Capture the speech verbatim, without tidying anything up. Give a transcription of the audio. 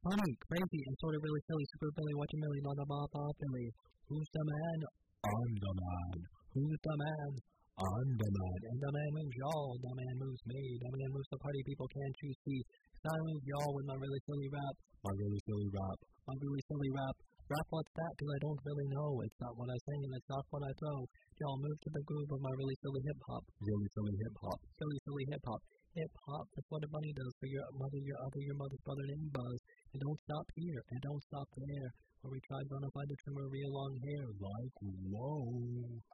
funny, crazy, and sort of really silly. Super Billy, watching Millie, blah, blah, blah, blah, Billy. Who's the man? I'm the man. Who's the man? I'm the man. And the man moves y'all, the man moves me, the man moves the party people, can't you see? Cause I move y'all with my really silly rap, my really silly rap, my really silly rap. Rap what's that? Cause I don't really know. It's not what I sing and it's not what I throw. Y'all move to the groove of my really silly hip hop. Really silly hip hop. Silly silly hip hop. Hip hop, that's what a bunny does for your mother, your other, your mother's brother named Buzz. And don't stop here, and don't stop there. Where we try to find a trimmer real long hair. Like, whoa.